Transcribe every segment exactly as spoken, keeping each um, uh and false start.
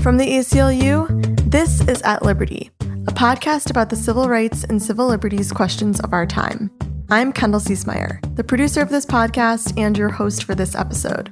From the A C L U, this is At Liberty, a podcast about the civil rights and civil liberties questions of our time. I'm Kendall Ciesmeyer, the producer of this podcast and your host for this episode.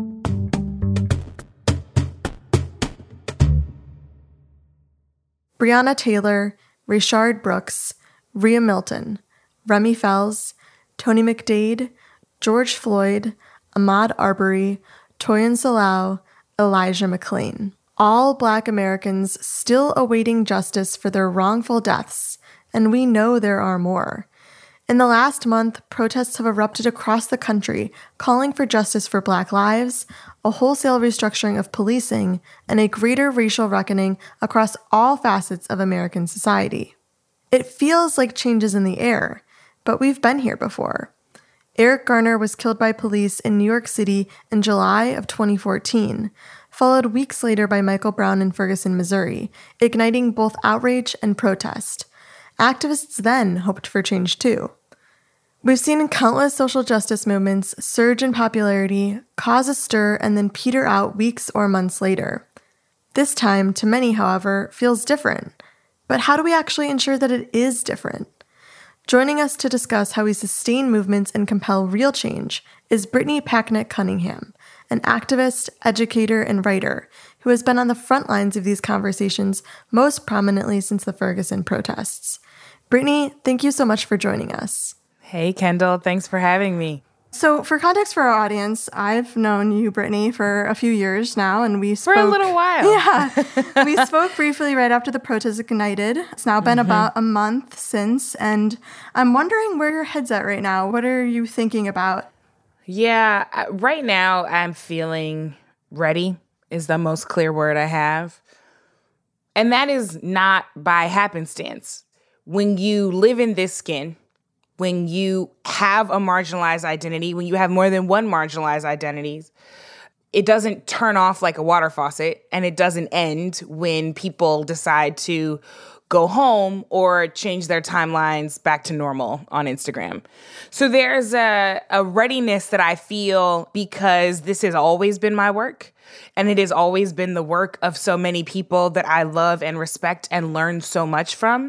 Breonna Taylor, Rayshard Brooks, Rhea Milton, Remy Fells, Tony McDade, George Floyd, Ahmaud Arbery, Toyin Salau, Elijah McClain. All Black Americans still awaiting justice for their wrongful deaths, and we know there are more. In the last month, protests have erupted across the country, calling for justice for Black lives, a wholesale restructuring of policing, and a greater racial reckoning across all facets of American society. It feels like change is in the air, but we've been here before. Eric Garner was killed by police in New York City in July of twenty fourteen, followed weeks later by Michael Brown in Ferguson, Missouri, igniting both outrage and protest. Activists then hoped for change too. We've seen countless social justice movements surge in popularity, cause a stir, and then peter out weeks or months later. This time, to many, however, feels different. But how do we actually ensure that it is different? Joining us to discuss how we sustain movements and compel real change is Brittany Packnett Cunningham, an activist, educator, and writer who has been on the front lines of these conversations most prominently since the Ferguson protests. Brittany, thank you so much for joining us. Hey, Kendall. Thanks for having me. So for context for our audience, I've known you, Brittany, for a few years now, and we spoke... For a little while. Yeah. We spoke briefly right after the protests ignited. It's now been mm-hmm. about a month since, and I'm wondering where your head's at right now. What are you thinking about? Yeah, right now I'm feeling ready is the most clear word I have. And that is not by happenstance. When you live in this skin, when you have a marginalized identity, when you have more than one marginalized identities, it doesn't turn off like a water faucet, and it doesn't end when people decide to go home or change their timelines back to normal on Instagram. So there's a, a readiness that I feel because this has always been my work, and it has always been the work of so many people that I love and respect and learn so much from.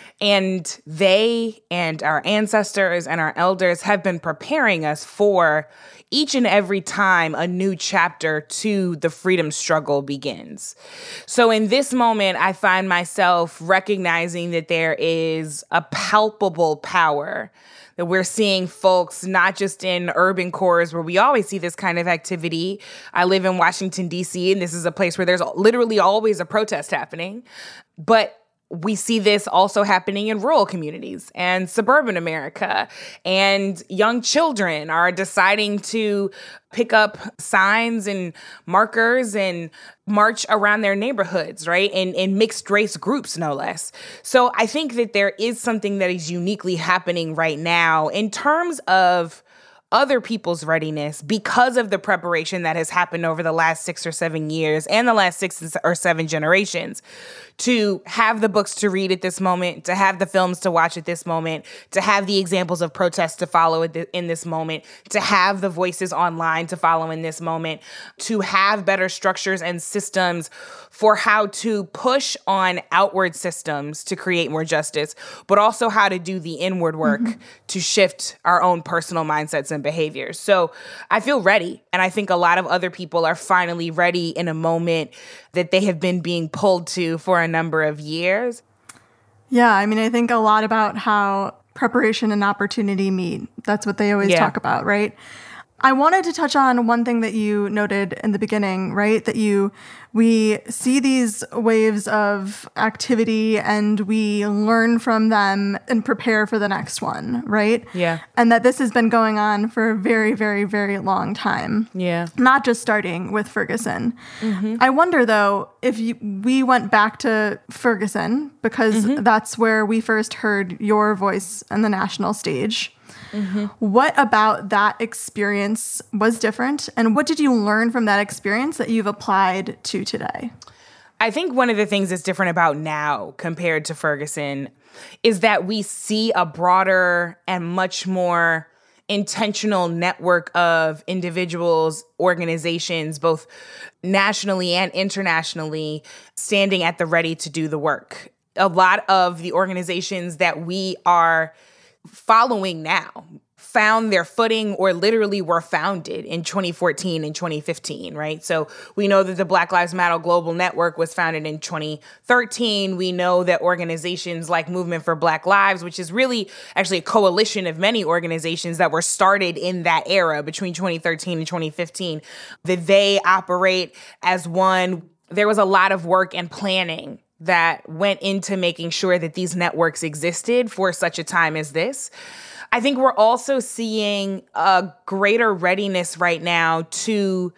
And they and our ancestors and our elders have been preparing us for each and every time a new chapter to the freedom struggle begins. So in this moment, I find myself recognizing that there is a palpable power that we're seeing folks, not just in urban cores where we always see this kind of activity. I live in Washington, D C, and this is a place where there's literally always a protest happening. But we see this also happening in rural communities and suburban America, and young children are deciding to pick up signs and markers and march around their neighborhoods, right? In, in mixed race groups, no less. So I think that there is something that is uniquely happening right now in terms of other people's readiness because of the preparation that has happened over the last six or seven years and the last six or seven generations to have the books to read at this moment, to have the films to watch at this moment, to have the examples of protests to follow in this moment, to have the voices online to follow in this moment, to have better structures and systems for how to push on outward systems to create more justice, but also how to do the inward work mm-hmm. to shift our own personal mindsets and behaviors. So I feel ready. And I think a lot of other people are finally ready in a moment that they have been being pulled to for a number of years. Yeah, I mean, I think a lot about how preparation and opportunity meet. That's what they always yeah. talk about, right? I wanted to touch on one thing that you noted in the beginning, right? That you, we see these waves of activity and we learn from them and prepare for the next one, right? Yeah. And that this has been going on for a very, very, very long time. Yeah. Not just starting with Ferguson. Mm-hmm. I wonder, though, if you, we went back to Ferguson, because mm-hmm. that's where we first heard your voice on the national stage. Mm-hmm. What about that experience was different? And what did you learn from that experience that you've applied to today? I think one of the things that's different about now compared to Ferguson is that we see a broader and much more intentional network of individuals, organizations, both nationally and internationally, standing at the ready to do the work. A lot of the organizations that we are following now found their footing or literally were founded in twenty fourteen and twenty fifteen, right? So we know that the Black Lives Matter Global Network was founded in twenty thirteen. We know that organizations like Movement for Black Lives, which is really actually a coalition of many organizations that were started in that era between twenty thirteen and twenty fifteen, that they operate as one. There was a lot of work and planning that went into making sure that these networks existed for such a time as this. I think we're also seeing a greater readiness right now to,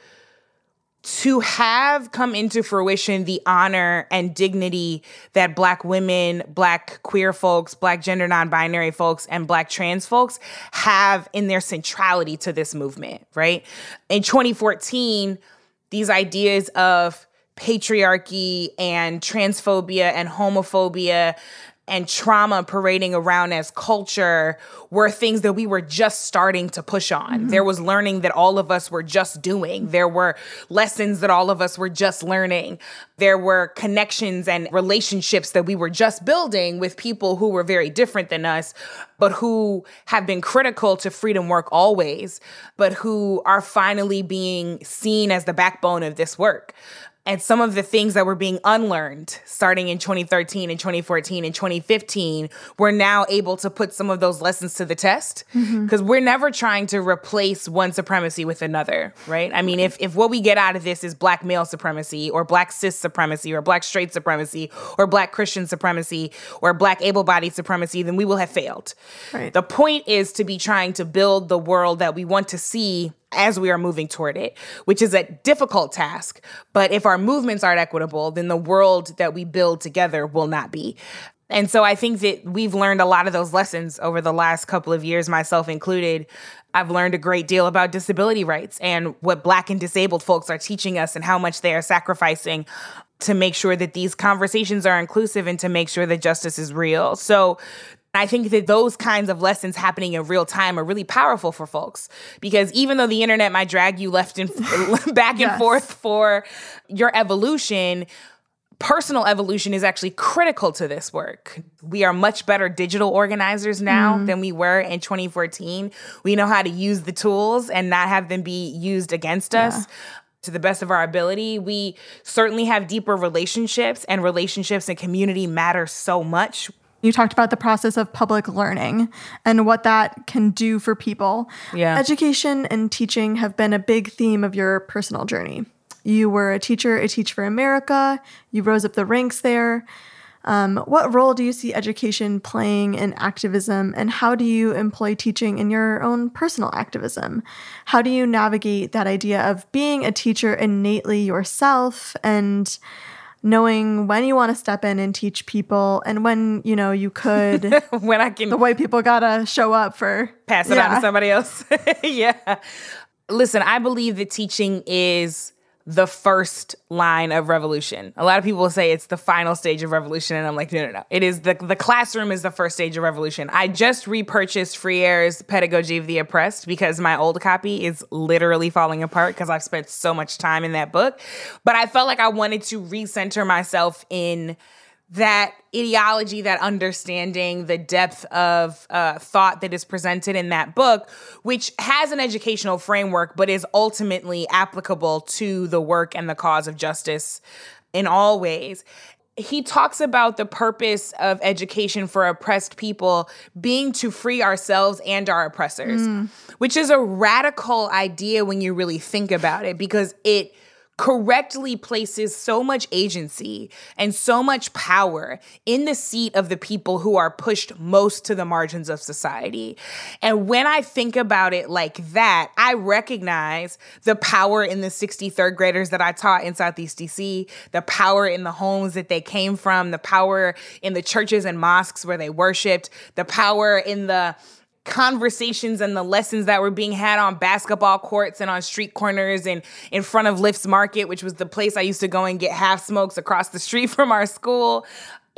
to have come into fruition the honor and dignity that Black women, Black queer folks, Black gender non-binary folks, and Black trans folks have in their centrality to this movement, right? In twenty fourteen, these ideas of patriarchy and transphobia and homophobia and trauma parading around as culture were things that we were just starting to push on. Mm-hmm. There was learning that all of us were just doing. There were lessons that all of us were just learning. There were connections and relationships that we were just building with people who were very different than us, but who have been critical to freedom work always, but who are finally being seen as the backbone of this work. And some of the things that were being unlearned starting in twenty thirteen and twenty fourteen and twenty fifteen, we're now able to put some of those lessons to the test because mm-hmm. we're never trying to replace one supremacy with another, right? I mean, if, if what we get out of this is Black male supremacy or Black cis supremacy or Black straight supremacy or Black Christian supremacy or Black able-bodied supremacy, then we will have failed. Right. The point is to be trying to build the world that we want to see as we are moving toward it, which is a difficult task. But if our movements aren't equitable, then the world that we build together will not be. And so I think that we've learned a lot of those lessons over the last couple of years, myself included. I've learned a great deal about disability rights and what Black and disabled folks are teaching us and how much they are sacrificing to make sure that these conversations are inclusive and to make sure that justice is real. So I think that those kinds of lessons happening in real time are really powerful for folks because even though the internet might drag you left and back and yes. forth for your evolution, personal evolution is actually critical to this work. We are much better digital organizers now mm. than we were in twenty fourteen. We know how to use the tools and not have them be used against yeah. us. To the best of our ability. We certainly have deeper relationships, and relationships and community matter so much. You talked about the process of public learning and what that can do for people. Yeah. Education and teaching have been a big theme of your personal journey. You were a teacher at Teach for America. You rose up the ranks there. Um, what role do you see education playing in activism, and how do you employ teaching in your own personal activism? How do you navigate that idea of being a teacher innately yourself and knowing when you want to step in and teach people and when, you know, you could, when I can, the way people gotta show up for pass it yeah. on to somebody else. yeah. Listen, I believe that teaching is the first line of revolution. A lot of people say it's the final stage of revolution, and I'm like, no, no, no. It is the the classroom is the first stage of revolution. I just repurchased Freire's Pedagogy of the Oppressed because my old copy is literally falling apart because I've spent so much time in that book. But I felt like I wanted to recenter myself in that ideology, that understanding, the depth of uh, thought that is presented in that book, which has an educational framework, but is ultimately applicable to the work and the cause of justice in all ways. He talks about the purpose of education for oppressed people being to free ourselves and our oppressors, mm. which is a radical idea when you really think about it, because it correctly places so much agency and so much power in the seat of the people who are pushed most to the margins of society. And when I think about it like that, I recognize the power in the sixty third graders that I taught in Southeast D C, the power in the homes that they came from, the power in the churches and mosques where they worshiped, the power in the conversations and the lessons that were being had on basketball courts and on street corners and in front of Lift's Market, which was the place I used to go and get half smokes across the street from our school.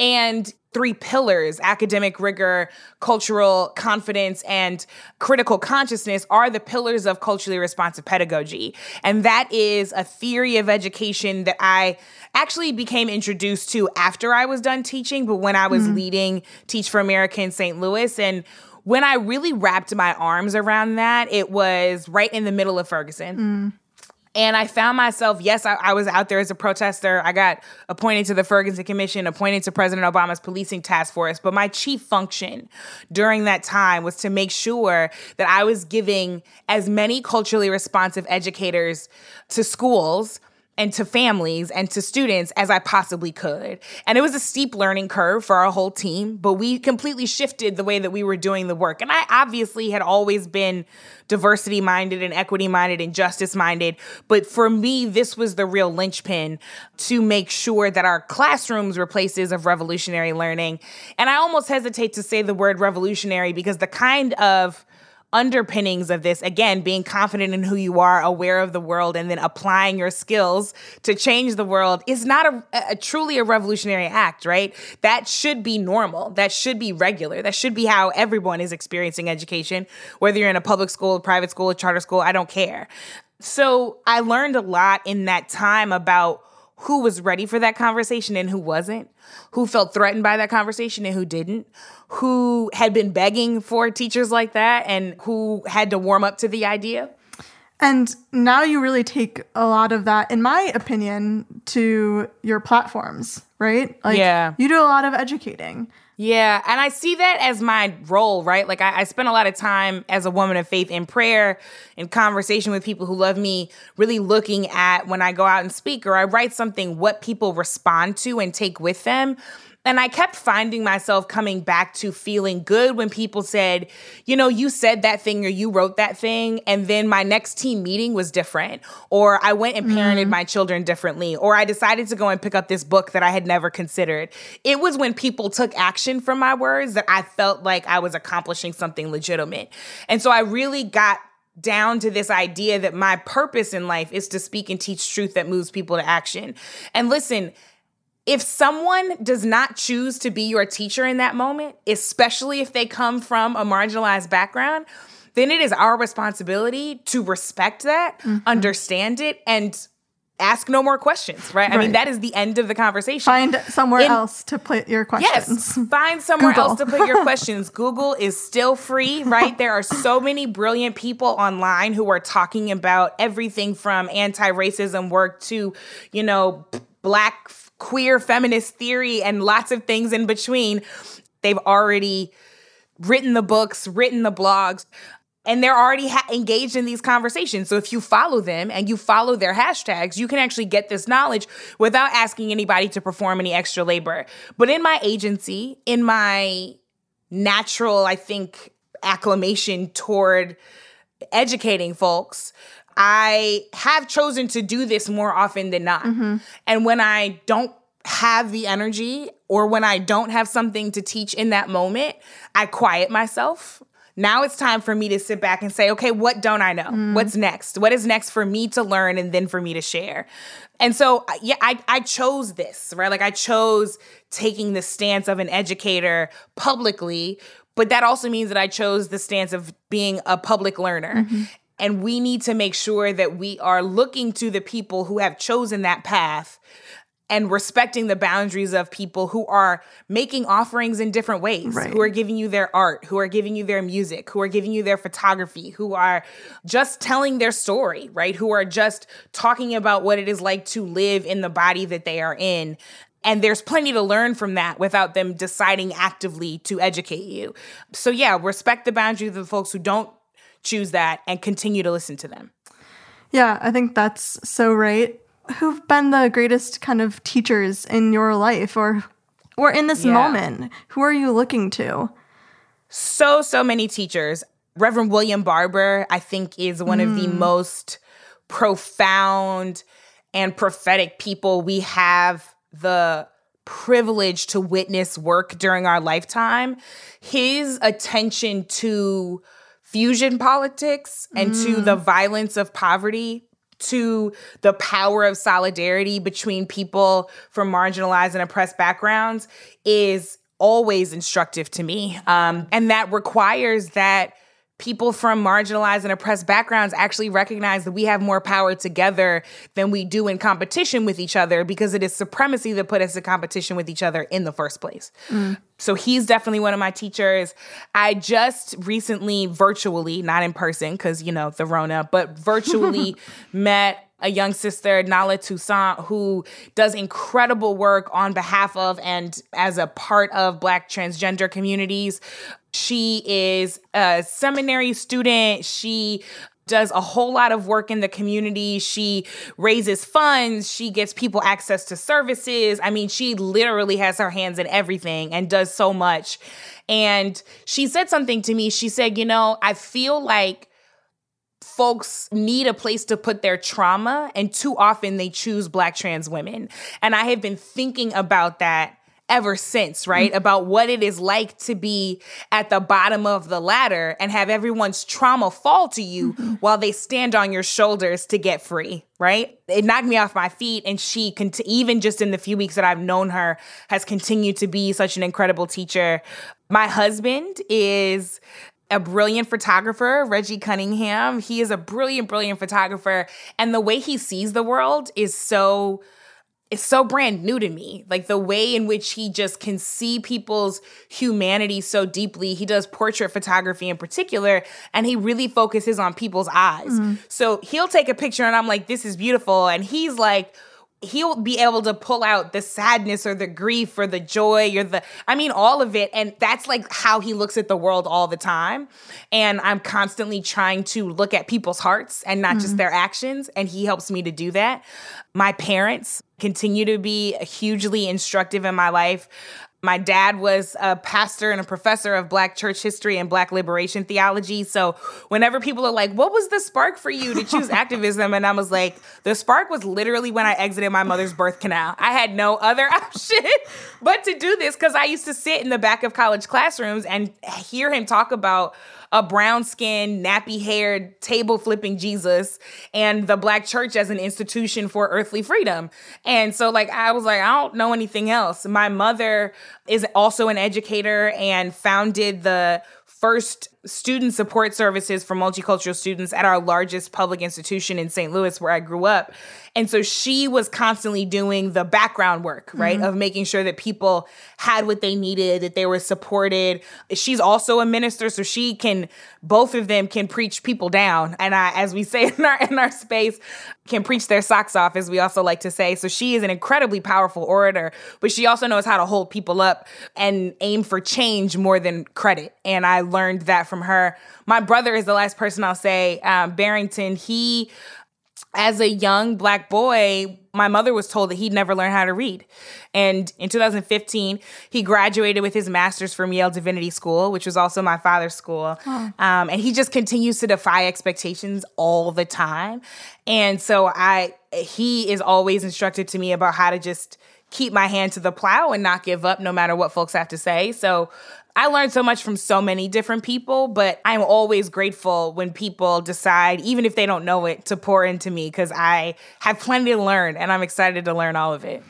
And three pillars, academic rigor, cultural confidence, and critical consciousness, are the pillars of culturally responsive pedagogy. And that is a theory of education that I actually became introduced to after I was done teaching, but when I was mm. leading Teach for America in Saint Louis. And when I really wrapped my arms around that, it was right in the middle of Ferguson. Mm. And I found myself, yes, I, I was out there as a protester. I got appointed to the Ferguson Commission, appointed to President Obama's policing task force. But my chief function during that time was to make sure that I was giving as many culturally responsive educators to schools and to families and to students as I possibly could. And it was a steep learning curve for our whole team, but we completely shifted the way that we were doing the work. And I obviously had always been diversity-minded and equity-minded and justice-minded, but for me, this was the real linchpin to make sure that our classrooms were places of revolutionary learning. And I almost hesitate to say the word revolutionary because the kind of underpinnings of this, again, being confident in who you are, aware of the world, and then applying your skills to change the world is not a, a truly a revolutionary act, right? That should be normal. That should be regular. That should be how everyone is experiencing education, whether you're in a public school, private school, a charter school, I don't care. So I learned a lot in that time about who was ready for that conversation and who wasn't, who felt threatened by that conversation and who didn't, who had been begging for teachers like that and who had to warm up to the idea. And now you really take a lot of that, in my opinion, to your platforms, right? Like, yeah. You do a lot of educating. Yeah, and I see that as my role, right? Like I, I spend a lot of time as a woman of faith in prayer, in conversation with people who love me, really looking at when I go out and speak or I write something, what people respond to and take with them. And I kept finding myself coming back to feeling good when people said, you know, you said that thing or you wrote that thing, and then my next team meeting was different, or I went and parented mm. my children differently, or I decided to go and pick up this book that I had never considered. It was when people took action from my words that I felt like I was accomplishing something legitimate. And so I really got down to this idea that my purpose in life is to speak and teach truth that moves people to action. And listen, if someone does not choose to be your teacher in that moment, especially if they come from a marginalized background, then it is our responsibility to respect that, mm-hmm. understand it, and ask no more questions, right? right? I mean, that is the end of the conversation. Find somewhere in, else to put your questions. Yes, find somewhere Google. else to put your questions. Google is still free, right? There are so many brilliant people online who are talking about everything from anti-racism work to, you know, black queer feminist theory and lots of things in between. They've already written the books, written the blogs, and they're already ha- engaged in these conversations. So if you follow them and you follow their hashtags, you can actually get this knowledge without asking anybody to perform any extra labor. But in my agency, in my natural, I think, acclamation toward educating folks, I have chosen to do this more often than not. Mm-hmm. And when I don't have the energy or when I don't have something to teach in that moment, I quiet myself. Now it's time for me to sit back and say, okay, what don't I know? Mm. What's next? What is next for me to learn and then for me to share? And so, yeah, I, I chose this, right? Like I chose taking the stance of an educator publicly, but that also means that I chose the stance of being a public learner. Mm-hmm. And we need to make sure that we are looking to the people who have chosen that path and respecting the boundaries of people who are making offerings in different ways, right. who are giving you their art, who are giving you their music, who are giving you their photography, who are just telling their story, right? Who are just talking about what it is like to live in the body that they are in. And there's plenty to learn from that without them deciding actively to educate you. So yeah, respect the boundaries of the folks who don't choose that and continue to listen to them. Yeah, I think that's so right. Who've been the greatest kind of teachers in your life or or in this yeah. moment? Who are you looking to? So, so many teachers. Reverend William Barber, I think, is one mm. of the most profound and prophetic people we have the privilege to witness work during our lifetime. His attention to fusion politics and mm. to the violence of poverty to the power of solidarity between people from marginalized and oppressed backgrounds is always instructive to me. Um, and that requires that people from marginalized and oppressed backgrounds actually recognize that we have more power together than we do in competition with each other, because it is supremacy that put us in competition with each other in the first place. Mm. So he's definitely one of my teachers. I just recently virtually, not in person because, you know, the Rona, but virtually met a young sister, Nala Toussaint, who does incredible work on behalf of and as a part of Black transgender communities. She is a seminary student. She does a whole lot of work in the community. She raises funds. She gets people access to services. I mean, she literally has her hands in everything and does so much. And she said something to me. She said, you know, I feel like folks need a place to put their trauma, and too often they choose Black trans women. And I have been thinking about that ever since, right? Mm-hmm. About what it is like to be at the bottom of the ladder and have everyone's trauma fall to you mm-hmm. while they stand on your shoulders to get free, right? It knocked me off my feet. And she, cont- even just in the few weeks that I've known her, has continued to be such an incredible teacher. My husband is a brilliant photographer, Reggie Cunningham. He is a brilliant, brilliant photographer. And the way he sees the world is so... it's so brand new to me. Like the way in which he just can see people's humanity so deeply. He does portrait photography in particular, and he really focuses on people's eyes. Mm-hmm. So he'll take a picture and I'm like, this is beautiful. And he's like, he'll be able to pull out the sadness or the grief or the joy or the, I mean, all of it. And that's like how he looks at the world all the time. And I'm constantly trying to look at people's hearts and not mm-hmm. just their actions. And he helps me to do that. My parents continue to be hugely instructive in my life. My dad was a pastor and a professor of Black church history and Black liberation theology. So whenever people are like, what was the spark for you to choose activism? And I was like, the spark was literally when I exited my mother's birth canal. I had no other option but to do this, because I used to sit in the back of college classrooms and hear him talk about a brown-skinned, nappy-haired, table-flipping Jesus and the Black church as an institution for earthly freedom. And so, like, I was like, I don't know anything else. My mother is also an educator and founded the first student support services for multicultural students at our largest public institution in Saint Louis, where I grew up. And so she was constantly doing the background work, right, mm-hmm. of making sure that people had what they needed, that they were supported. She's also a minister, so she can, both of them can preach people down. And I, as we say in our in our space, can preach their socks off, as we also like to say. So she is an incredibly powerful orator, but she also knows how to hold people up and aim for change more than credit. And I learned that from her. My brother is the last person I'll say, um, Barrington. He, as a young Black boy, my mother was told that he'd never learn how to read. And in two thousand fifteen, he graduated with his master's from Yale Divinity School, which was also my father's school. Oh. Um, and he just continues to defy expectations all the time. And so I, he is always instructed to me about how to just keep my hand to the plow and not give up no matter what folks have to say. So I learned so much from so many different people, but I'm always grateful when people decide, even if they don't know it, to pour into me, because I have plenty to learn and I'm excited to learn all of it.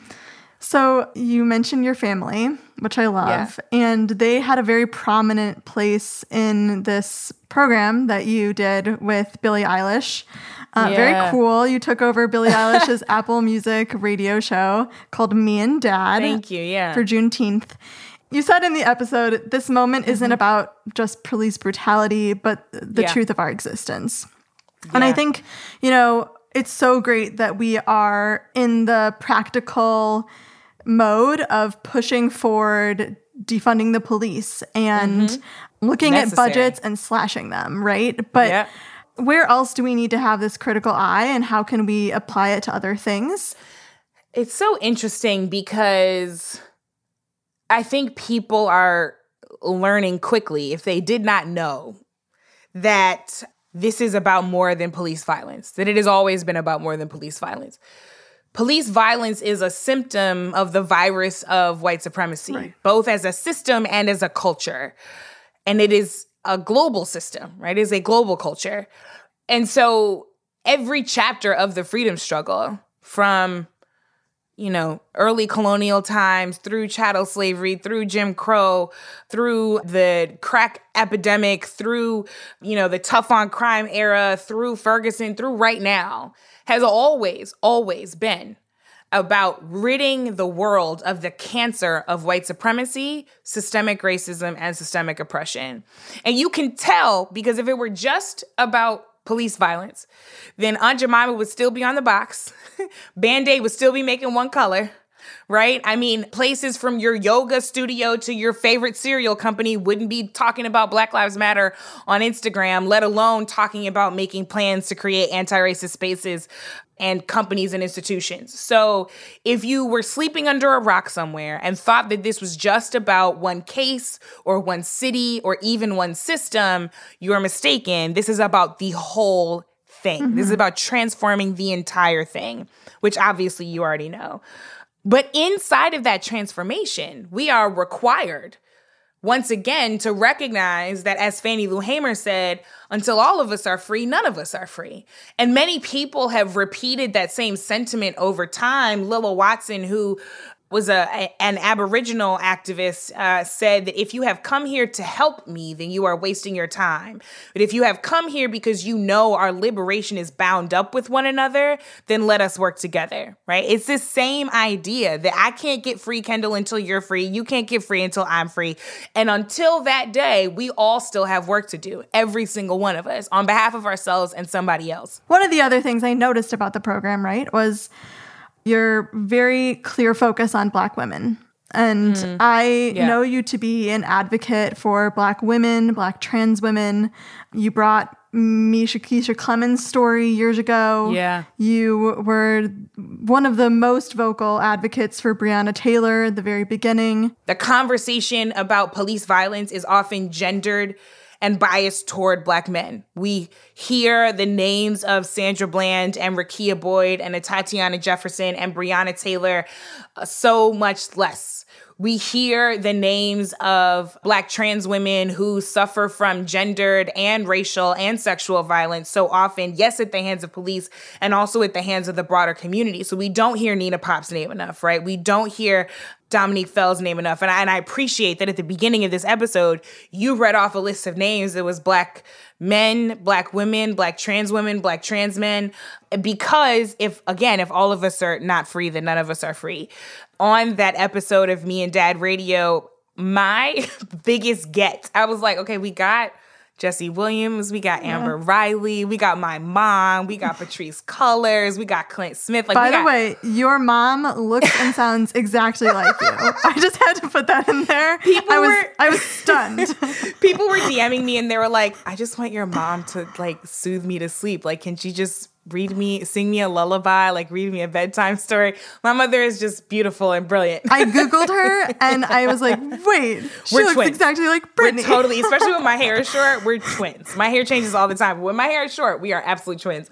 So you mentioned your family, which I love, yeah. and they had a very prominent place in this program that you did with Billie Eilish. Uh, yeah. Very cool. You took over Billie Eilish's Apple Music radio show called Me and Dad. Thank you, yeah. For Juneteenth. You said in the episode, this moment isn't mm-hmm. about just police brutality, but the yeah. truth of our existence. Yeah. And I think, you know, it's so great that we are in the practical mode of pushing forward defunding the police and mm-hmm. looking Necessary. at budgets and slashing them, right? But yeah. where else do we need to have this critical eye, and how can we apply it to other things? It's so interesting because I think people are learning quickly, if they did not know, that this is about more than police violence, that it has always been about more than police violence. Police violence is a symptom of the virus of white supremacy, right. both as a system and as a culture. And it is a global system, right? It is a global culture. And so every chapter of the freedom struggle, from, you know, early colonial times through chattel slavery, through Jim Crow, through the crack epidemic, through, you know, the tough on crime era, through Ferguson, through right now, has always, always been about ridding the world of the cancer of white supremacy, systemic racism, and systemic oppression. And you can tell, because if it were just about police violence, then Aunt Jemima would still be on the box. Band-Aid would still be making one color, right? I mean, places from your yoga studio to your favorite cereal company wouldn't be talking about Black Lives Matter on Instagram, let alone talking about making plans to create anti-racist spaces and companies and institutions. So if you were sleeping under a rock somewhere and thought that this was just about one case or one city or even one system, you are mistaken. This is about the whole thing. Mm-hmm. This is about transforming the entire thing, which obviously you already know. But inside of that transformation, we are required, once again, to recognize that, as Fannie Lou Hamer said, until all of us are free, none of us are free. And many people have repeated that same sentiment over time. Lilla Watson, who was a, a an Aboriginal activist, uh, said that if you have come here to help me, then you are wasting your time. But if you have come here because you know our liberation is bound up with one another, then let us work together, right? It's this same idea that I can't get free, Kendall, until you're free. You can't get free until I'm free. And until that day, we all still have work to do, every single one of us, on behalf of ourselves and somebody else. One of the other things I noticed about the program, right, was your very clear focus on Black women. And mm. I yeah. know you to be an advocate for Black women, Black trans women. You brought Misha Keisha Clemens' story years ago. Yeah. You were one of the most vocal advocates for Breonna Taylor at the very beginning. The conversation about police violence is often gendered and biased toward Black men. We hear the names of Sandra Bland and Rekia Boyd and Tatiana Jefferson and Breonna Taylor uh, so much less. We hear the names of Black trans women who suffer from gendered and racial and sexual violence so often, yes, at the hands of police and also at the hands of the broader community. So we don't hear Nina Pop's name enough, right? We don't hear Dominique Fell's name enough. And I, and I appreciate that at the beginning of this episode, you read off a list of names. It was Black men, Black women, Black trans women, Black trans men. Because if, again, if all of us are not free, then none of us are free. On that episode of Me and Dad Radio, my biggest get, I was like, okay, we got Jesse Williams, we got Amber yeah. Riley, we got my mom, we got Patrice Cullors, we got Clint Smith. Like, By the got- way, your mom looks and sounds exactly like you. I just had to put that in there. People I was were, I was stunned. People were DMing me and they were like, I just want your mom to like soothe me to sleep. Like, can she just read me, sing me a lullaby, like read me a bedtime story? My mother is just beautiful and brilliant. I Googled her and I was like, wait, she we're looks twins. Exactly like Brittany. We're totally, especially when my hair is short, we're twins. My hair changes all the time. But when my hair is short, we are absolute twins.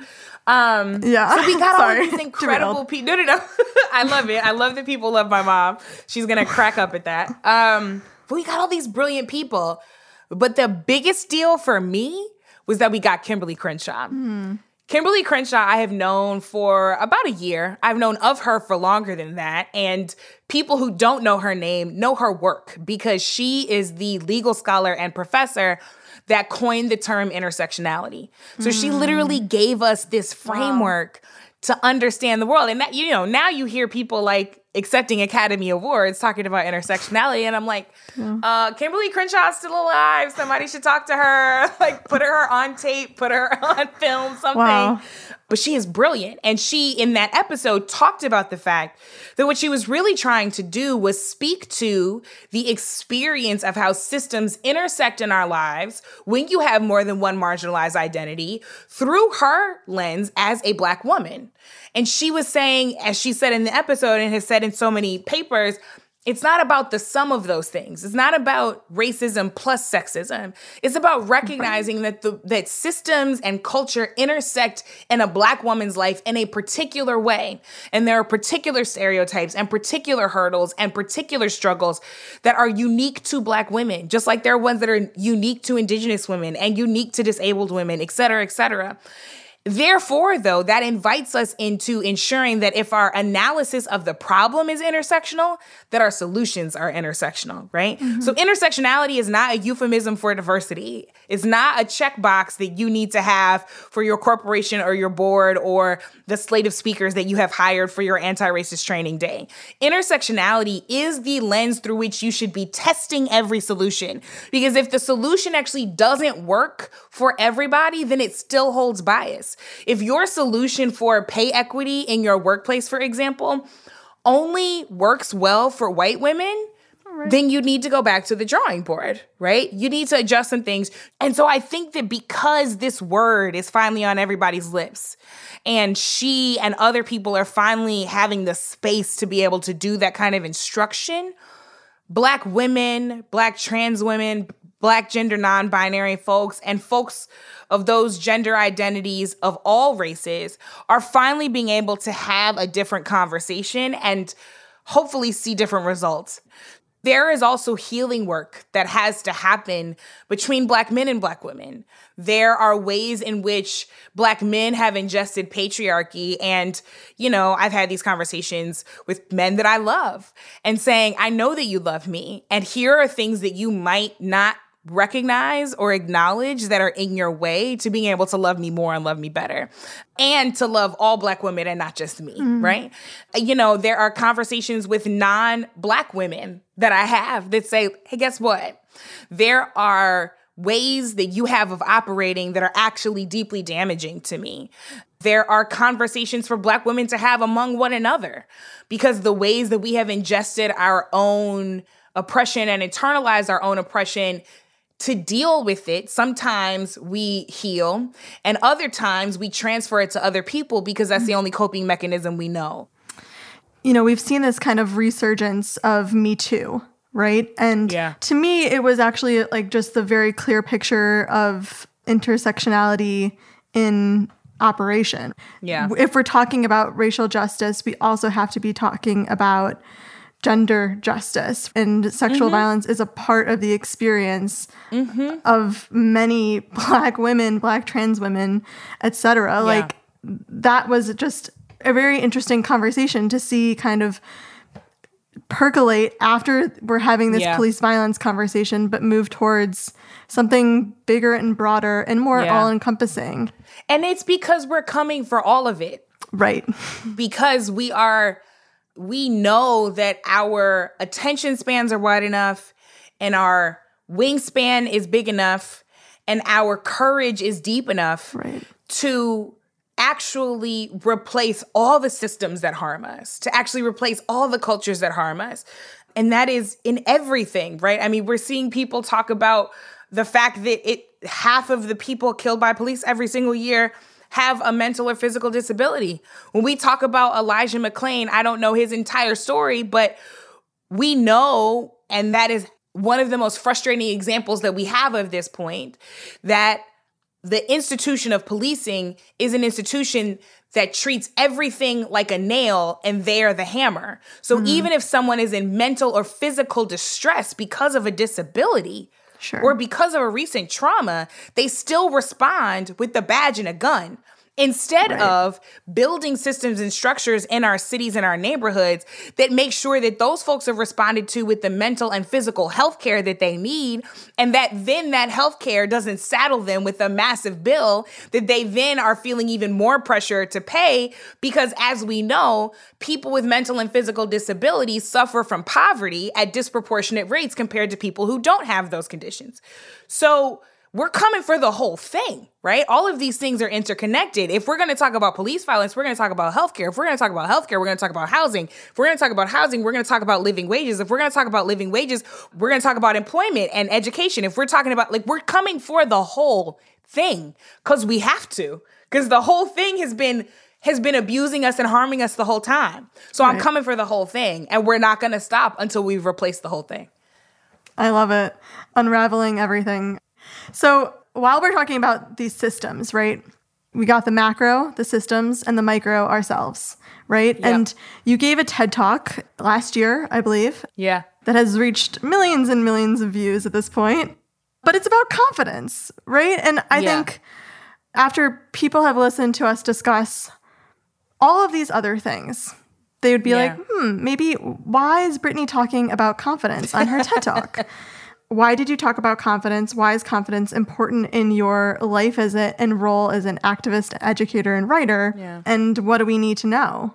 Um, yeah. So we got all these incredible people. No, no, no. I love it. I love that people love my mom. She's going to crack up at that. Um, but we got all these brilliant people. But the biggest deal for me was that we got Kimberly Crenshaw. Mm. Kimberly Crenshaw, I have known for about a year. I've known of her for longer than that. And people who don't know her name know her work because she is the legal scholar and professor that coined the term intersectionality. So mm. she literally gave us this framework wow. to understand the world. And that, you know, now you hear people like accepting Academy Awards talking about intersectionality. And I'm like, yeah. uh, Kimberly Crenshaw is still alive. Somebody should talk to her, like put her on tape, put her on film, something. Wow. But she is brilliant. And she, in that episode, talked about the fact that what she was really trying to do was speak to the experience of how systems intersect in our lives when you have more than one marginalized identity through her lens as a Black woman. And she was saying, as she said in the episode and has said in so many papers, it's not about the sum of those things. It's not about racism plus sexism. It's about recognizing that the that systems and culture intersect in a Black woman's life in a particular way. And there are particular stereotypes and particular hurdles and particular struggles that are unique to Black women, just like there are ones that are unique to Indigenous women and unique to disabled women, et cetera, et cetera. Therefore, though, that invites us into ensuring that if our analysis of the problem is intersectional, that our solutions are intersectional, right? Mm-hmm. So intersectionality is not a euphemism for diversity. It's not a checkbox that you need to have for your corporation or your board or the slate of speakers that you have hired for your anti-racist training day. Intersectionality is the lens through which you should be testing every solution. Because if the solution actually doesn't work for everybody, then it still holds bias. If your solution for pay equity in your workplace, for example, only works well for white women, right, then you need to go back to the drawing board, right? You need to adjust some things. And so I think that because this word is finally on everybody's lips, and she and other people are finally having the space to be able to do that kind of instruction, Black women, Black trans women, Black gender non-binary folks, and folks of those gender identities of all races are finally being able to have a different conversation and hopefully see different results. There is also healing work that has to happen between Black men and Black women. There are ways in which Black men have ingested patriarchy. And, you know, I've had these conversations with men that I love and saying, I know that you love me. And here are things that you might not recognize or acknowledge that are in your way to being able to love me more and love me better, and to love all Black women and not just me, mm. right? You know, there are conversations with non-Black women that I have that say, hey, guess what? There are ways that you have of operating that are actually deeply damaging to me. There are conversations for Black women to have among one another, because the ways that we have ingested our own oppression and internalized our own oppression to deal with it, sometimes we heal, and other times we transfer it to other people because that's the only coping mechanism we know. You know, we've seen this kind of resurgence of Me Too, right? And yeah. to me, it was actually like just the very clear picture of intersectionality in operation. Yeah. If we're talking about racial justice, we also have to be talking about gender justice, and sexual mm-hmm. violence is a part of the experience mm-hmm. of many Black women, Black trans women, et cetera. Yeah. Like, that was just a very interesting conversation to see kind of percolate after we're having this yeah. police violence conversation, but move towards something bigger and broader and more yeah. all-encompassing. And it's because we're coming for all of it. Right. Because we are... we know that our attention spans are wide enough and our wingspan is big enough and our courage is deep enough right. to actually replace all the systems that harm us, to actually replace all the cultures that harm us. And that is in everything, right? I mean, we're seeing people talk about the fact that it half of the people killed by police every single year have a mental or physical disability. When we talk about Elijah McClain, I don't know his entire story, but we know, and that is one of the most frustrating examples that we have of this point, that the institution of policing is an institution that treats everything like a nail and they're the hammer. So mm-hmm. even if someone is in mental or physical distress because of a disability, Sure. or because of a recent trauma, they still respond with the badge and a gun. Instead right. of building systems and structures in our cities and our neighborhoods that make sure that those folks are responded to with the mental and physical health care that they need, and that then that health care doesn't saddle them with a massive bill that they then are feeling even more pressure to pay, because as we know, people with mental and physical disabilities suffer from poverty at disproportionate rates compared to people who don't have those conditions. So we're coming for the whole thing, right? All of these things are interconnected. If we're going to talk about police violence, we're going to talk about healthcare. If we're going to talk about healthcare, we're going to talk about housing. If we're going to talk about housing, we're going to talk about living wages. If we're going to talk about living wages, we're going to talk about employment and education. If we're talking about, like, we're coming for the whole thing because we have to, because the whole thing has been has been abusing us and harming us the whole time. So right. I'm coming for the whole thing, and we're not going to stop until we've replaced the whole thing. I love it. Unraveling everything. So while we're talking about these systems, right, we got the macro, the systems, and the micro ourselves, right? Yep. And you gave a TED Talk last year, I believe. Yeah. That has reached millions and millions of views at this point. But it's about confidence, right? And I yeah. think after people have listened to us discuss all of these other things, they would be yeah. like, hmm, maybe why is Brittany talking about confidence on her TED Talk? Why did you talk about confidence? Why is confidence important in your life as it and role as an activist, educator, and writer? Yeah. And what do we need to know?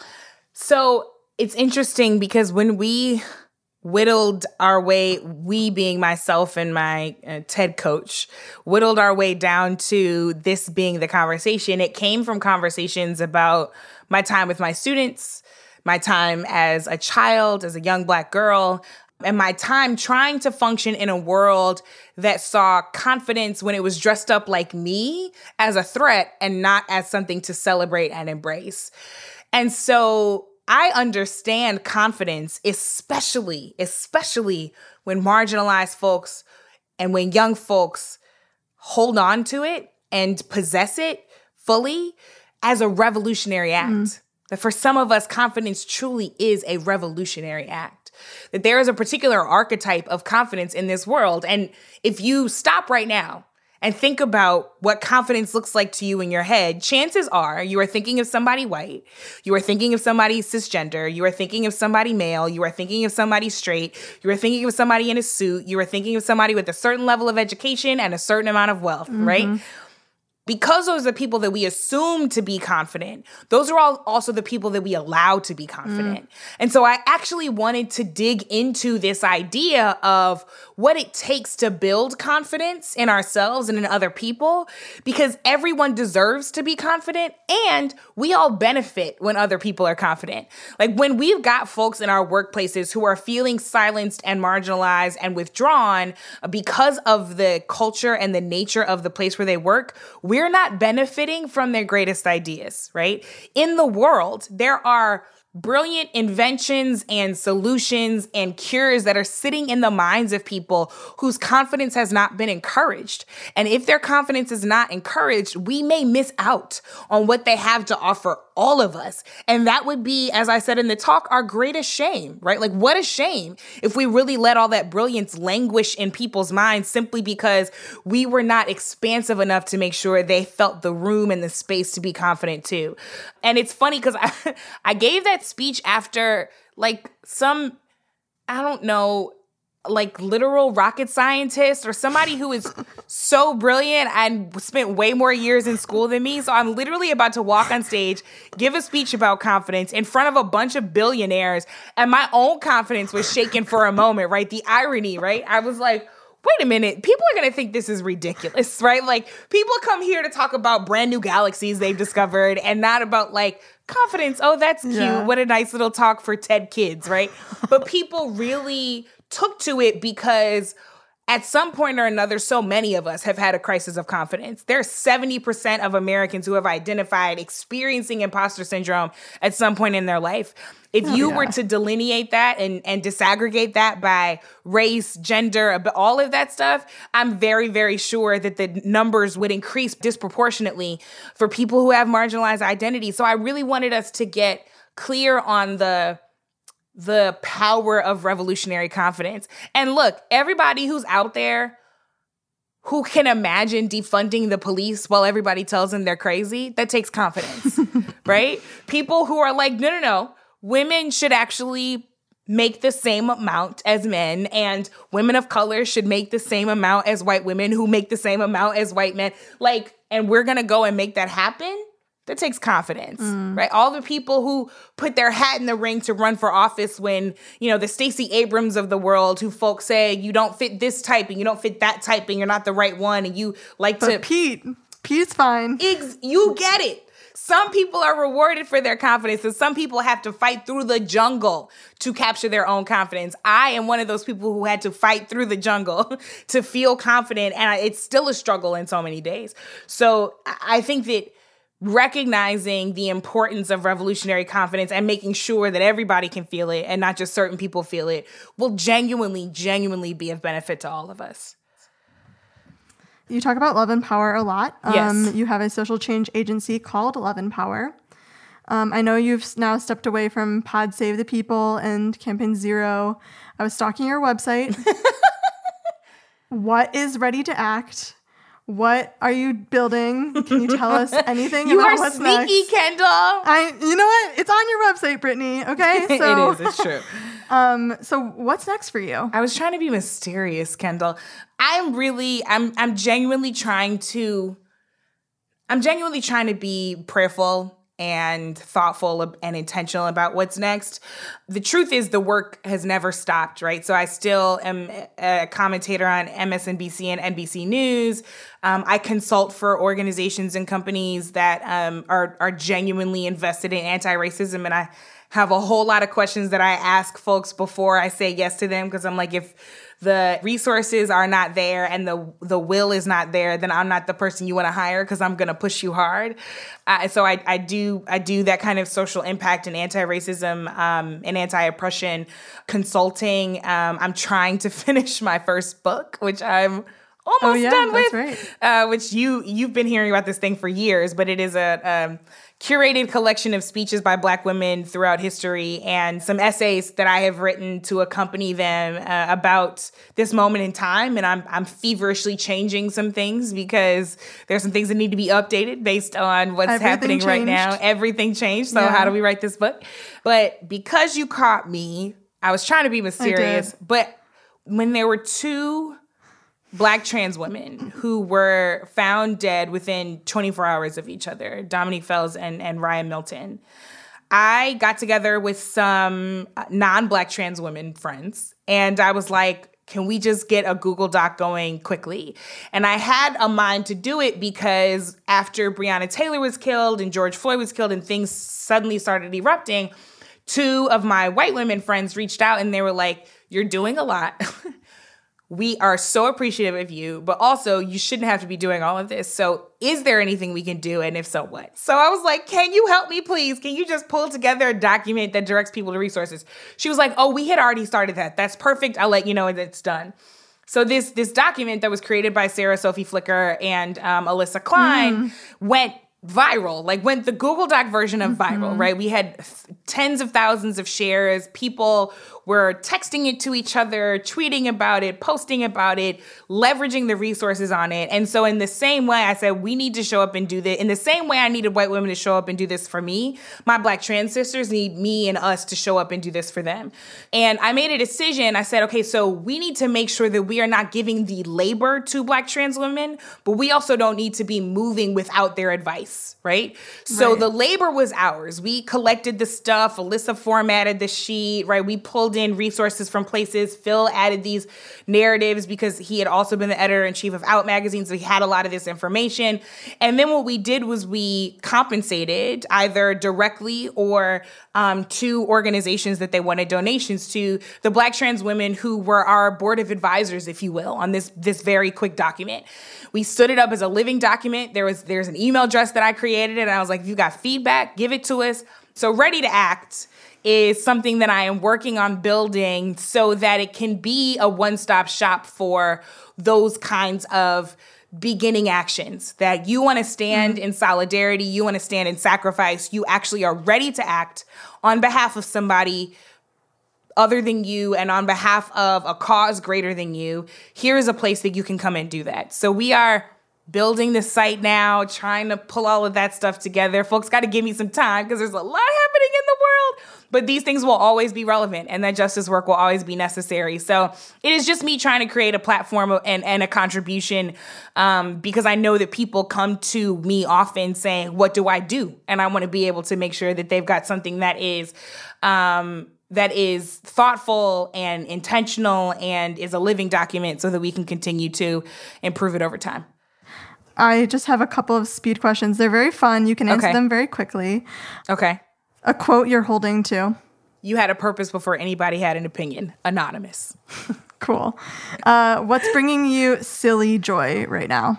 So it's interesting because when we whittled our way, we being myself and my uh, TED coach, whittled our way down to this being the conversation, it came from conversations about my time with my students, my time as a child, as a young Black girl, and my time trying to function in a world that saw confidence when it was dressed up like me as a threat and not as something to celebrate and embrace. And so I understand confidence, especially, especially when marginalized folks and when young folks hold on to it and possess it fully as a revolutionary act. Mm. That for some of us, confidence truly is a revolutionary act. That there is a particular archetype of confidence in this world. And if you stop right now and think about what confidence looks like to you in your head, chances are you are thinking of somebody white, you are thinking of somebody cisgender, you are thinking of somebody male, you are thinking of somebody straight, you are thinking of somebody in a suit, you are thinking of somebody with a certain level of education and a certain amount of wealth, mm-hmm. right? Because those are the people that we assume to be confident, those are all also the people that we allow to be confident. Mm. And so I actually wanted to dig into this idea of what it takes to build confidence in ourselves and in other people, because everyone deserves to be confident and we all benefit when other people are confident. Like when we've got folks in our workplaces who are feeling silenced and marginalized and withdrawn because of the culture and the nature of the place where they work, we're not benefiting from their greatest ideas, right? In the world, there are brilliant inventions and solutions and cures that are sitting in the minds of people whose confidence has not been encouraged. And if their confidence is not encouraged, we may miss out on what they have to offer all of us. And that would be, as I said in the talk, our greatest shame, right? Like, what a shame if we really let all that brilliance languish in people's minds simply because we were not expansive enough to make sure they felt the room and the space to be confident too. And it's funny because I, I gave that speech after like some, I don't know, like literal rocket scientist or somebody who is so brilliant and spent way more years in school than me. So I'm literally about to walk on stage, give a speech about confidence in front of a bunch of billionaires. And my own confidence was shaken for a moment, right? The irony, right? I was like, wait a minute, people are going to think this is ridiculous, right? Like people come here to talk about brand new galaxies they've discovered and not about like confidence. Oh, that's cute. Yeah. What a nice little talk for TED Kids, right? But people really took to it because at some point or another, so many of us have had a crisis of confidence. There's seventy percent of Americans who have identified experiencing imposter syndrome at some point in their life. If you oh, yeah. were to delineate that and, and disaggregate that by race, gender, all of that stuff, I'm very, very sure that the numbers would increase disproportionately for people who have marginalized identities. So I really wanted us to get clear on the the power of revolutionary confidence. And look, everybody who's out there who can imagine defunding the police while everybody tells them they're crazy, that takes confidence, right? People who are like, no, no, no, women should actually make the same amount as men, and women of color should make the same amount as white women who make the same amount as white men. Like, and we're going to go and make that happen. That takes confidence, mm. right? All the people who put their hat in the ring to run for office when, you know, the Stacey Abrams of the world, who folks say, you don't fit this type and you don't fit that type and you're not the right one and you like but to... Pete, Pete's fine. Ex- you get it. Some people are rewarded for their confidence and some people have to fight through the jungle to capture their own confidence. I am one of those people who had to fight through the jungle to feel confident, and it's still a struggle in so many days. So I think that recognizing the importance of revolutionary confidence and making sure that everybody can feel it and not just certain people feel it will genuinely, genuinely be of benefit to all of us. You talk about Love and Power a lot. Yes. Um, you have a social change agency called Love and Power. Um, I know you've now stepped away from Pod Save the People and Campaign Zero. I was stalking your website. What is Ready to Act? What are you building? Can you tell us anything you about are what's sneaky, next? Kendall. I, you know what? It's on your website, Brittany. Okay, so it is. It's true. um, so what's next for you? I was trying to be mysterious, Kendall. I'm really, I'm, I'm genuinely trying to, I'm genuinely trying to be prayerful and thoughtful and intentional about what's next. The truth is the work has never stopped, right? So I still am a commentator on M S N B C and N B C News. Um, I consult for organizations and companies that um, are, are genuinely invested in anti-racism. And I have a whole lot of questions that I ask folks before I say yes to them, because I'm like, if the resources are not there and the the will is not there, then I'm not the person you want to hire, because I'm going to push you hard. Uh, so I, I do I do that kind of social impact and anti-racism um, and anti-oppression consulting. Um, I'm trying to finish my first book, which I'm almost oh, yeah, done that's with. Right. Uh, which you you've been hearing about this thing for years, but it is a um, curated collection of speeches by Black women throughout history and some essays that I have written to accompany them uh, about this moment in time. And I'm I'm feverishly changing some things because there's some things that need to be updated based on what's Everything happening changed. right now. Everything changed. So Yeah. how do we write this book? But because you caught me, I was trying to be mysterious. But when there were two Black trans women who were found dead within twenty-four hours of each other, Dominique Fells and, and Raya Milton, I got together with some non-Black trans women friends, and I was like, can we just get a Google Doc going quickly? And I had a mind to do it because after Breonna Taylor was killed and George Floyd was killed and things suddenly started erupting, two of my white women friends reached out and they were like, you're doing a lot. We are so appreciative of you, but also you shouldn't have to be doing all of this. So is there anything we can do? And if so, what? So I was like, can you help me, please? Can you just pull together a document that directs people to resources? She was like, oh, we had already started that. That's perfect. I'll let you know when it's done. So this this document that was created by Sarah Sophie Flicker and um, Alyssa Klein mm. went viral, like went the Google Doc version of viral, mm-hmm. right? We had th- tens of thousands of shares. People were texting it to each other, tweeting about it, posting about it, leveraging the resources on it. And so in the same way, I said, we need to show up and do this. In the same way I needed white women to show up and do this for me, my Black trans sisters need me and us to show up and do this for them. And I made a decision. I said, okay, so we need to make sure that we are not giving the labor to Black trans women, but we also don't need to be moving without their advice, right? So right. the labor was ours. We collected the stuff. Alyssa formatted the sheet, right? We pulled in resources from places. Phil added these narratives because he had also been the editor-in-chief of Out magazine, so he had a lot of this information. And then what we did was we compensated either directly or um, to organizations that they wanted donations to, the Black trans women who were our board of advisors, if you will, on this, this very quick document. We stood it up as a living document. There was there's an email address that I created, and I was like, if you got feedback, give it to us. So Ready to Act is something that I am working on building so that it can be a one-stop shop for those kinds of beginning actions, that you want to stand mm-hmm. in solidarity, you want to stand in sacrifice, you actually are ready to act on behalf of somebody other than you and on behalf of a cause greater than you. Here's a place that you can come and do that. So we are building the site now, trying to pull all of that stuff together. Folks got to give me some time because there's a lot happening in the world, but these things will always be relevant and that justice work will always be necessary. So it is just me trying to create a platform and, and a contribution um, because I know that people come to me often saying, what do I do? And I want to be able to make sure that they've got something that is um, that is thoughtful and intentional and is a living document so that we can continue to improve it over time. I just have a couple of speed questions. They're very fun. You can answer okay. them very quickly. Okay. A quote you're holding to. You had a purpose before anybody had an opinion. Anonymous. Cool. Uh, what's bringing you silly joy right now?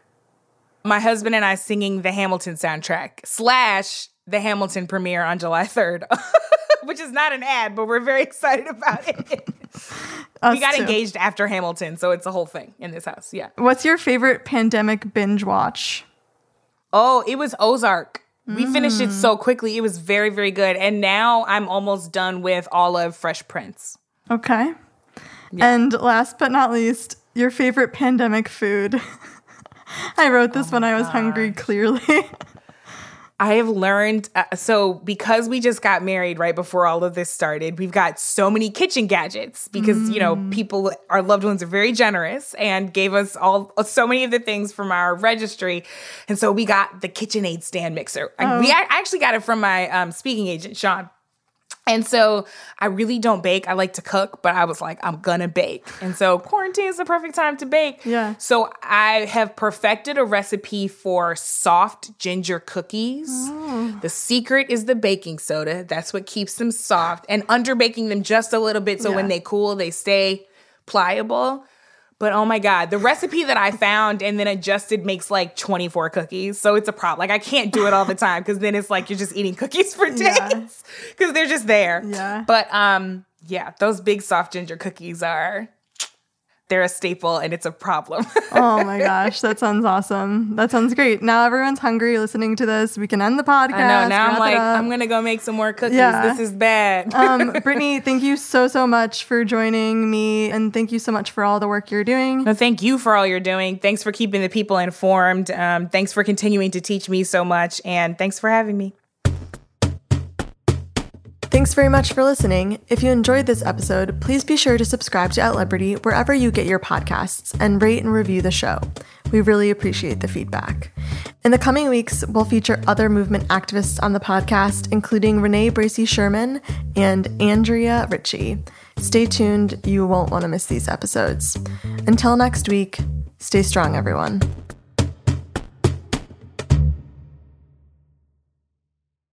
My husband and I singing the Hamilton soundtrack slash the Hamilton premiere on July third, which is not an ad, but we're very excited about it. We got too. engaged after Hamilton, so it's a whole thing in this house. Yeah. What's your favorite pandemic binge watch? Oh, it was Ozark. Mm. We finished it so quickly. It was very, very good. And now I'm almost done with all of Fresh Prince. Okay. Yeah. And last but not least, your favorite pandemic food? I wrote this Oh when my I was hungry, gosh. clearly. I have learned, uh, so because we just got married right before all of this started, we've got so many kitchen gadgets because, mm. you know, people, our loved ones are very generous and gave us all so many of the things from our registry. And so we got the KitchenAid stand mixer. Oh. I, we I actually got it from my um, speaking agent, Sean. And so I really don't bake. I like to cook, but I was like, I'm gonna bake. And so quarantine is the perfect time to bake. Yeah. So I have perfected a recipe for soft ginger cookies. Oh. The secret is the baking soda. That's what keeps them soft. And under baking them just a little bit so yeah. when they cool, they stay pliable. But oh my God, the recipe that I found and then adjusted makes like twenty-four cookies. So it's a problem. Like I can't do it all the time because then it's like you're just eating cookies for days because yeah. they're just there. Yeah. But um, yeah, those big soft ginger cookies are, they're a staple and it's a problem. Oh my gosh, that sounds awesome. That sounds great. Now everyone's hungry listening to this. We can end the podcast. I know. Now I'm like, I'm going to go make some more cookies. Yeah. This is bad. um, Brittany, thank you so, so much for joining me. And thank you so much for all the work you're doing. No, thank you for all you're doing. Thanks for keeping the people informed. Um, thanks for continuing to teach me so much. And thanks for having me. Thanks very much for listening. If you enjoyed this episode, please be sure to subscribe to At Liberty wherever you get your podcasts and rate and review the show. We really appreciate the feedback. In the coming weeks, we'll feature other movement activists on the podcast, including Renee Bracey Sherman and Andrea Ritchie. Stay tuned. You won't want to miss these episodes. Until next week, stay strong, everyone.